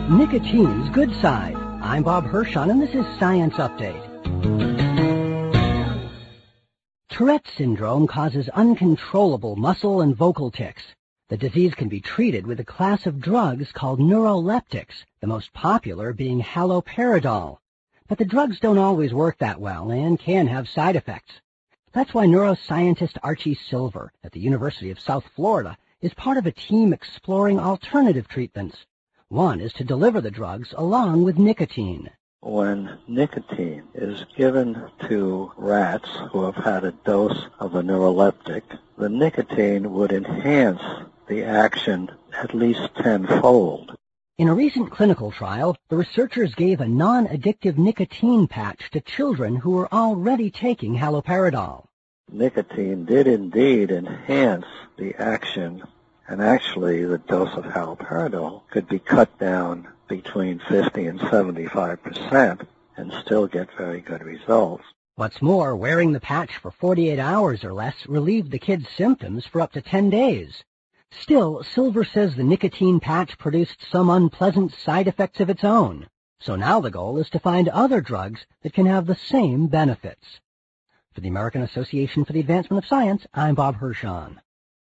Nicotine's good side. I'm Bob Hirschon, and this is Science Update. Tourette syndrome causes uncontrollable muscle and vocal tics. The disease can be treated with a class of drugs called neuroleptics, the most popular being haloperidol. But the drugs don't always work that well and can have side effects. That's why neuroscientist Archie Silver at the University of South Florida is part of a team exploring alternative treatments. One is to deliver the drugs along with nicotine. When nicotine is given to rats who have had a dose of the neuroleptic, the nicotine would enhance the action at least tenfold. In a recent clinical trial, the researchers gave a non-addictive nicotine patch to children who were already taking haloperidol. Nicotine did indeed enhance the action, and actually the dose of haloperidol could be cut down between 50 and 75% and still get very good results. What's more, wearing the patch for 48 hours or less relieved the kids' symptoms for up to 10 days. Still, Silver says the nicotine patch produced some unpleasant side effects of its own. So now the goal is to find other drugs that can have the same benefits. For the American Association for the Advancement of Science, I'm Bob Hirschon.